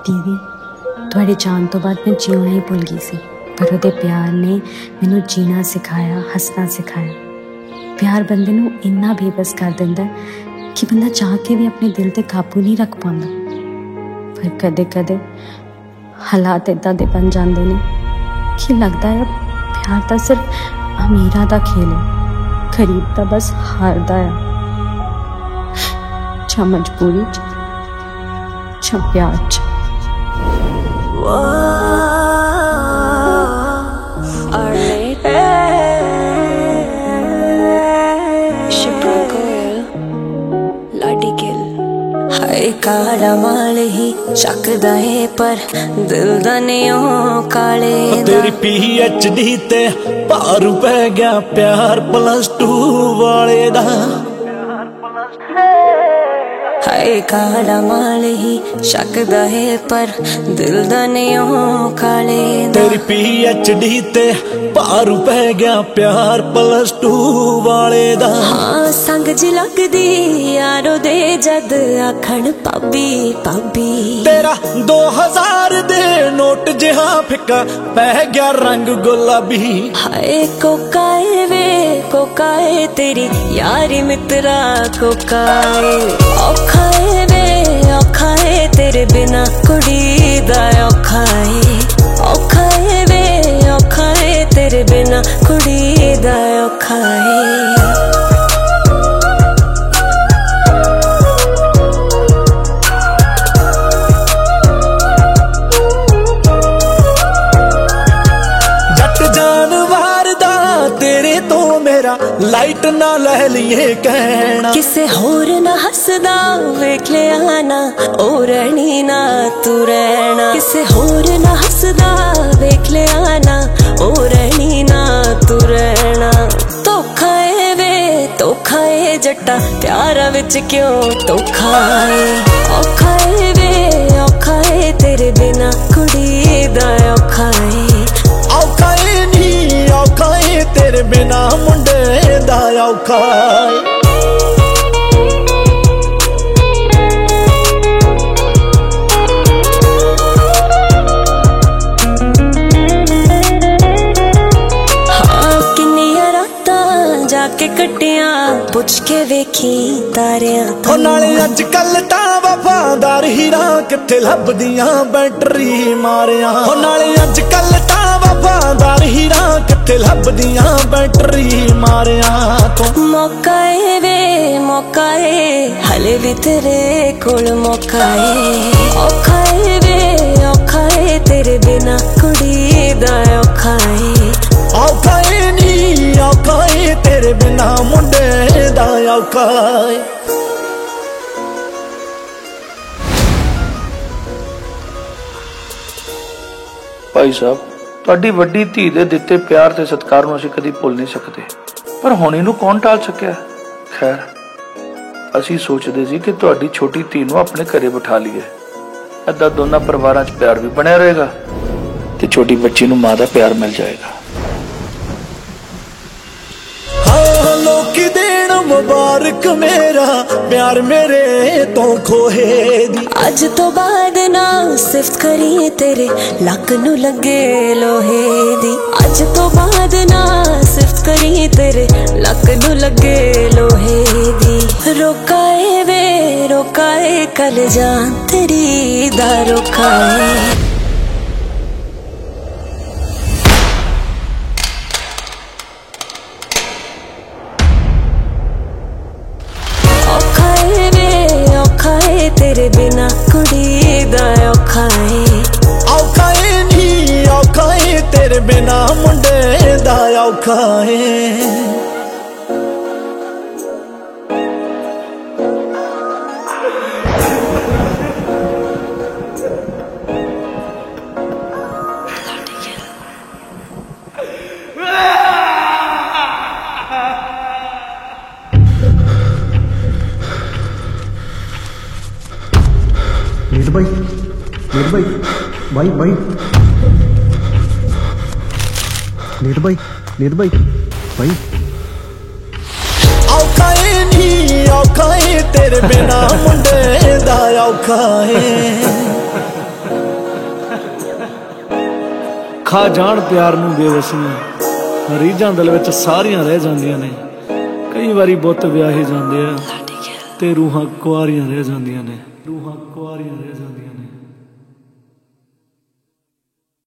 दीदी तुहाडे जान तो बाद मैं जीना ही भुल गई सी, पर उहदे प्यार ने मैनू जीना सिखाया, हसना सिखाया। प्यार बंदे नू इन्ना बेबस कर दिंदा कि बंदा चाह के भी अपने दिल ते काबू नहीं रख पाता। पर कदे कदे हालात इदां दे बन जाते ने कि लगता है प्यार तो सिर्फ अमीरां दा खेल है, गरीब तो बस हारदा है। च मजबूरी च प्यार च। काला माल ही शकदा है पर दिल दा नहीं काले तेरी PhD ते भारू पै गया प्यार +2 वाले दा। हाय काला माल ही शकदा है पर दिल दा नहीं काले तेरी PhD ते भारू पै गया प्यार +2 वाले दा। हाँ संग ज लगदी यारो दे जद आखण भाभी भाभी। तेरा 2000 दे नोट जिहा फिक्का पै गया रंग गुलाबी। हाय कोकाए वे कोकाए तेरी यारी मित्रा कोकाए। औखा है वे औखा है तेरे बिना कुड़ी दा औखा है। औखा है वे औखा है तेरे बिना कुड़ी दा औखा है। लाइट ना लै लिए कहना किसे होर ना हसदा वेख लिया ना ओ रहनी ना तू रहना। किसे होर ना हसदा वेख लिया ना ओ रहनी ना तू रहना। धोखा है वे धोखा है जट्टा प्यारा विच क्यों धोखा है। औखा है वे औखा है तेरे बिना कुड़ी दा औखा है। औखा है नी औखा है तेरे बिना मुंडे दा औखा है। जाके कटिया पुछ के वेखी तारियां नाले अजकल तां वफादार हीरा किथे लभदियां बैटरी मारियां। नाले अजकल तां वफादार हीरा किथे लभदियां बैटरी मारियां। तो मौका है वे मौका है हले भी तेरे कोल मौका है। औखा है वे औखा है तेरे बिना कुड़ी दा औखा है। औखा है नी औखा है तेरे बिना मुंडे दा औखा है। भाई साहब ਤੁਹਾਡੀ ਵੱਡੀ ਧੀ ਦੇ ਦਿੱਤੇ ਪਿਆਰ ਤੇ ਸਤਿਕਾਰ ਨੂੰ ਅਸੀਂ ਕਦੀ ਭੁੱਲ ਨਹੀਂ ਸਕਦੇ, ਪਰ ਹੁਣ ਇਹਨੂੰ ਕੌਣ ਟਾਲ ਸਕਿਆ। ਖੈਰ ਅਸੀਂ ਸੋਚਦੇ ਸੀ ਕਿ ਤੁਹਾਡੀ ਛੋਟੀ ਧੀ ਨੂੰ ਆਪਣੇ ਘਰੇ ਬਿਠਾ ਲਈਏ, ਏਦਾਂ ਦੋਨਾਂ ਪਰਿਵਾਰਾਂ 'ਚ ਪਿਆਰ ਵੀ ਬਣਿਆ ਰਹੇਗਾ ਤੇ ਛੋਟੀ ਬੱਚੀ ਨੂੰ ਮਾਂ ਦਾ ਪਿਆਰ ਮਿਲ ਜਾਏਗਾ। लोकी देन मुबारक मेरा प्यार मेरे तो खोहे दी। अज तो बाद ना सिफ्त करी तेरे लक नू लगे लोहे दी। अज तो बाद ना सिफ्त करी तेरे लक नू लगे लोहे दी। रोकाए वे रोकाए कल जान तेरी दा रोकाए। तेरे बिना कुड़ी दा औखा है। औखा है नी औखा है तेरे बिना मुंडे दा औखा है। नीर भाई भाई भाई नीर भाई नीर भाई भाई। औखा है नी औखा है तेरे बिना मुंडे दा औखा है। ਖਾ ਜਾਣ ਪਿਆਰ ਨੂੰ ਬੇਵਸੀਆਂ, ਰੀਝਾਂ ਦਿਲ ਵਿੱਚ ਸਾਰੀਆਂ ਰਹਿ ਜਾਂਦੀਆਂ ਨੇ। ਕਈ ਵਾਰੀ ਬੁੱਤ ਵਿਆਹੇ ਜਾਂਦੇ ਆ ਤੇ ਰੂਹਾਂ ਕੁਆਰੀਆਂ ਰਹਿ ਜਾਂਦੀਆਂ ਨੇ, ਰੂਹਾਂ ਕੁਆਰੀਆਂ ਰਹਿ ਜਾਂਦੀਆਂ ਨੇ।